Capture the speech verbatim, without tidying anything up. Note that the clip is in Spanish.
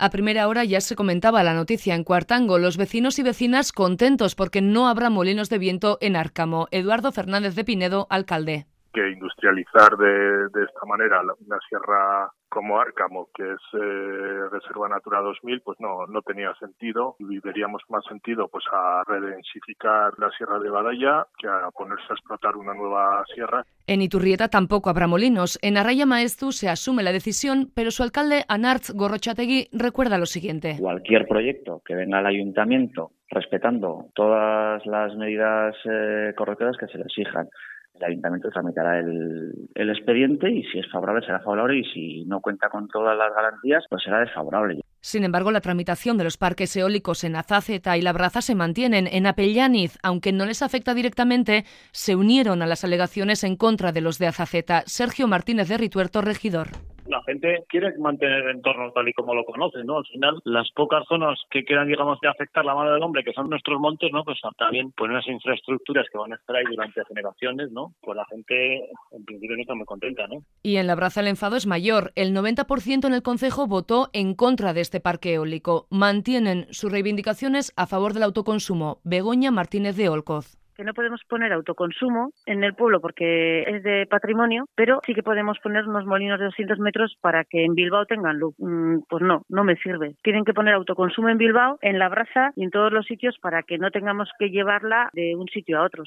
A primera hora ya se comentaba la noticia en Cuartango. Los vecinos y vecinas contentos porque no habrá molinos de viento en Árcamo. Eduardo Fernández de Pinedo, alcalde. Que industrializar de, de esta manera una sierra como Árcamo, que es eh, Reserva Natura dos mil, pues no no tenía sentido, y veríamos más sentido pues a redensificar la sierra de Badalla que a ponerse a explotar una nueva sierra. En Iturrieta tampoco habrá molinos. En Arraia Maeztu se asume la decisión, pero su alcalde, Anartz Gorrochategui, recuerda lo siguiente. Cualquier proyecto que venga al ayuntamiento respetando todas las medidas eh, correctoras que se le exijan, el ayuntamiento tramitará el, el expediente y si es favorable será favorable y si no cuenta con todas las garantías pues será desfavorable. Sin embargo, la tramitación de los parques eólicos en Azáceta y Labraza se mantienen. En Apellaniz, aunque no les afecta directamente, se unieron a las alegaciones en contra de los de Azáceta. Sergio Martínez de Rituerto, regidor. La gente quiere mantener el entorno tal y como lo conoce, ¿no? Al final, las pocas zonas que quedan, digamos, de afectar la mano del hombre, que son nuestros montes, ¿no? Pues también, pues unas infraestructuras que van a estar ahí durante generaciones, ¿no? Pues la gente, en principio, no está muy contenta, ¿no? Y en Labraza el enfado es mayor. El noventa por ciento en el concejo votó en contra de este parque eólico. Mantienen sus reivindicaciones a favor del autoconsumo. Begoña Martínez de Olcoz. Que no podemos poner autoconsumo en el pueblo porque es de patrimonio, pero sí que podemos poner unos molinos de doscientos metros para que en Bilbao tengan luz. Mm, pues no, no me sirve. Tienen que poner autoconsumo en Bilbao, en Labraza y en todos los sitios para que no tengamos que llevarla de un sitio a otro.